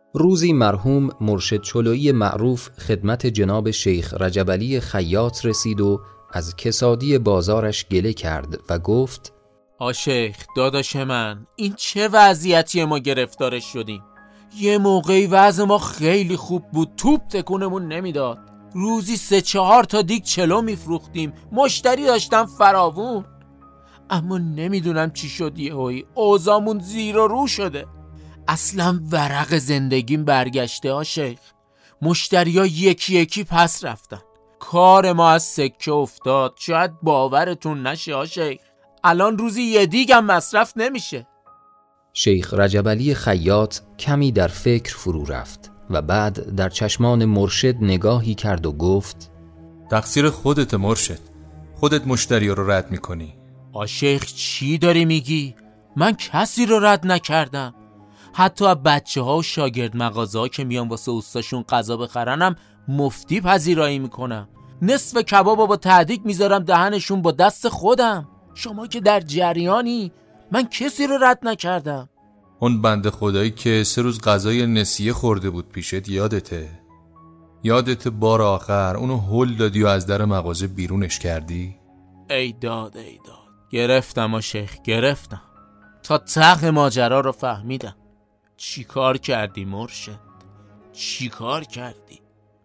روزی مرحوم مرشد چلویی معروف خدمت جناب شیخ رجب علی خیاط رسید و از کسادی بازارش گله کرد و گفت: شیخ داداش من، این چه وضعیتی ما گرفتارش شدیم؟ یه موقعی وضع ما خیلی خوب بود، توپ تکونمون نمیداد، روزی 3-4 تا دیگ چلو میفروختیم، مشتری داشتم فراوون. اما نمیدونم چی شد یهویی اوضاعمون زیر و رو شده. اصلا ورق زندگیم برگشته شیخ. مشتریا یکی یکی پس رفتن، کار ما از سکه افتاد. شاید باورتون نشه شیخ، الان روزی یه دیگم مصرف نمیشه. شیخ رجب علی خیاط کمی در فکر فرو رفت و بعد در چشمان مرشد نگاهی کرد و گفت: تقصیر خودت مرشد، خودت مشتری رو رد میکنی. شیخ چی داری میگی؟ من کسی رو رد نکردم. حتی بچه ها و شاگرد مغازه ها که میان واسه اوستاشون غذا بخرنم مفتی پذیرایی میکنم. نصف کبابو با تعدیق میذارم دهنشون با دست خودم. شما که در جریانی، من کسی رو رد نکردم. اون بنده خدایی که 3 روز غذای نسیه خورده بود پیشت یادت بار آخر اونو هل دادی و از در مغازه بیرونش کردی؟ ای داد گرفتم شیخ، گرفتم تا تق ماجرا رو فهمیدم. چی کار کردی مرشد؟ چی کار کردی؟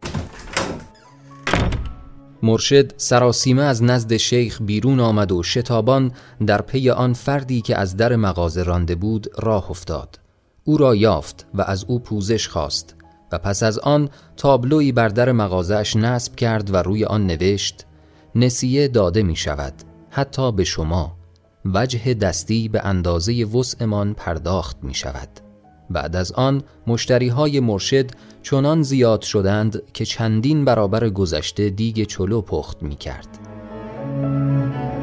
مرشد سراسیمه از نزد شیخ بیرون آمد و شتابان در پی آن فردی که از در مغازه رانده بود راه افتاد. او را یافت و از او پوزش خواست و پس از آن تابلویی بر در مغازه‌اش نصب کرد و روی آن نوشت: نسیه داده می شود، حتی به شما، وجه دستی به اندازه وسعمان پرداخت می شود. بعد از آن مشتریهای مرشد چنان زیاد شدند که چندین برابر گذشته دیگ چلو پخت می کرد.